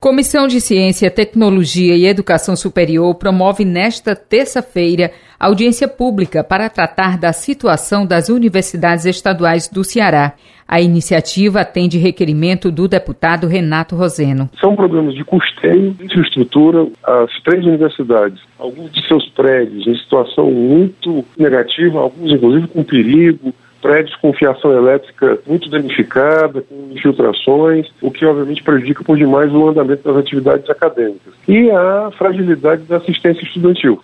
Comissão de Ciência, Tecnologia e Educação Superior promove nesta terça-feira audiência pública para tratar da situação das universidades estaduais do Ceará. A iniciativa atende requerimento do deputado Renato Roseno. São problemas de custeio, infraestrutura. As 3 universidades, alguns de seus prédios em situação muito negativa, alguns inclusive com perigo, prédios com fiação elétrica muito danificada, com infiltrações, o que obviamente prejudica por demais o andamento das atividades acadêmicas. E a fragilidade da assistência estudantil.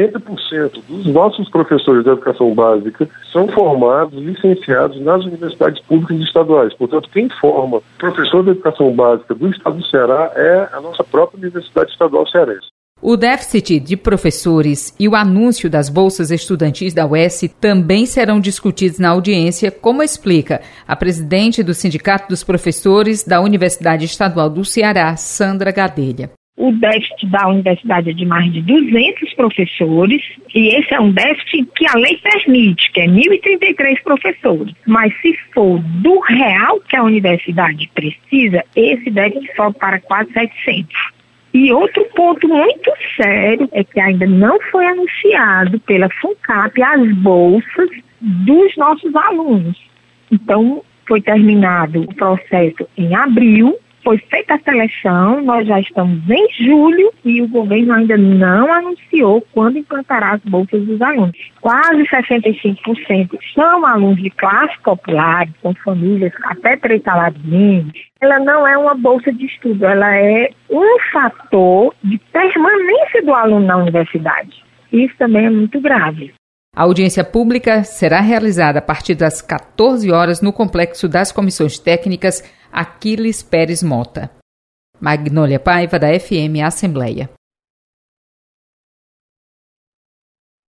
70% dos nossos professores da educação básica são formados, licenciados nas universidades públicas e estaduais. Portanto, quem forma professor da educação básica do estado do Ceará é a nossa própria Universidade Estadual Cearense. O déficit de professores e o anúncio das bolsas estudantis da UES também serão discutidos na audiência, como explica a presidente do Sindicato dos Professores da Universidade Estadual do Ceará, Sandra Gadelha. O déficit da universidade é de mais de 200 professores, e esse é um déficit que a lei permite, que é 1.033 professores. Mas se for do real que a universidade precisa, esse déficit sobe para quase 700. E outro ponto muito sério é que ainda não foi anunciado pela FUNCAP as bolsas dos nossos alunos. Então, foi terminado o processo em abril, foi feita a seleção, nós já estamos em julho e o governo ainda não anunciou quando implantará as bolsas dos alunos. Quase 65% são alunos de classe popular, com famílias até 3 salários mínimos. Ela não é uma bolsa de estudo, ela é um fator de permanência do aluno na universidade. Isso também é muito grave. A audiência pública será realizada a partir das 14 horas no Complexo das Comissões Técnicas Aquiles Pérez Mota. Magnólia Paiva, da FM Assembleia.